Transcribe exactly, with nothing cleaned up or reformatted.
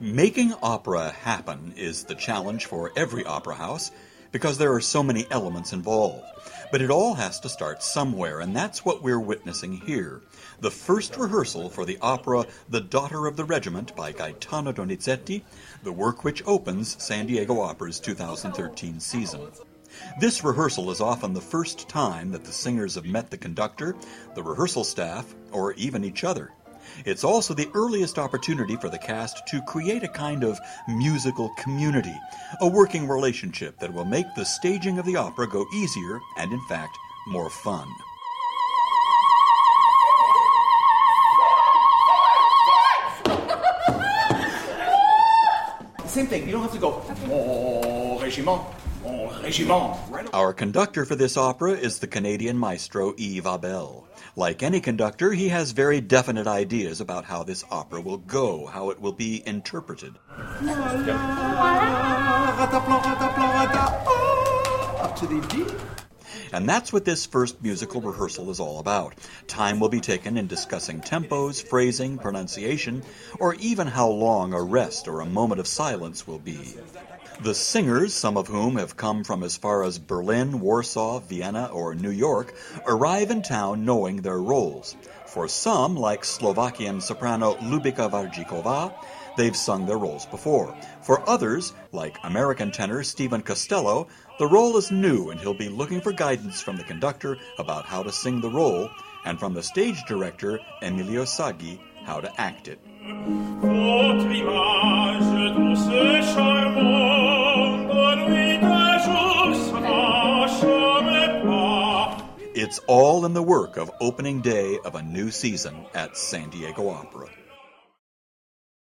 Making opera happen is the challenge for every opera house because there are so many elements involved. But it all has to start somewhere, and that's what we're witnessing here. The first rehearsal for the opera The Daughter of the Regiment by Gaetano Donizetti, the work which opens San Diego Opera's two thousand thirteen season. This rehearsal is often the first time that the singers have met the conductor, the rehearsal staff, or even each other. It's also the earliest opportunity for the cast to create a kind of musical community, a working relationship that will make the staging of the opera go easier and, in fact, more fun. Same thing, you don't have to go, mon régiment, mon régiment. Our conductor for this opera is the Canadian maestro Yves Abel. Like any conductor, he has very definite ideas about how this opera will go, how it will be interpreted. Up to the D. And that's what this first musical rehearsal is all about. Time will be taken in discussing tempos, phrasing, pronunciation, or even how long a rest or a moment of silence will be. The singers, some of whom have come from as far as Berlin, Warsaw, Vienna, or New York, arrive in town knowing their roles. For some, like Slovakian soprano Lubika Varjikova, they've sung their roles before. For others, like American tenor Stephen Costello, the role is new and he'll be looking for guidance from the conductor about how to sing the role, and from the stage director, Emilio Saggi, how to act it. It's all in the work of opening day of a new season at San Diego Opera.